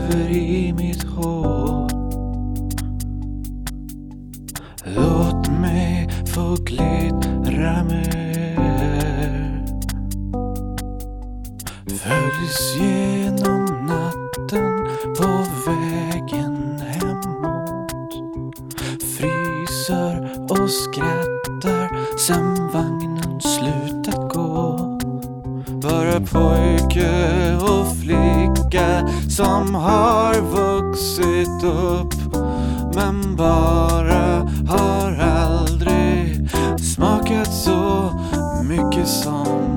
pulver i mitt hår. Låt mig få glittra mer. Följs genom natten på vägen hemåt. Fryser och skrattar sen vagnen slutat gå. Bara pojke och flicka som har vuxit upp, men bara har aldrig smakat så mycket som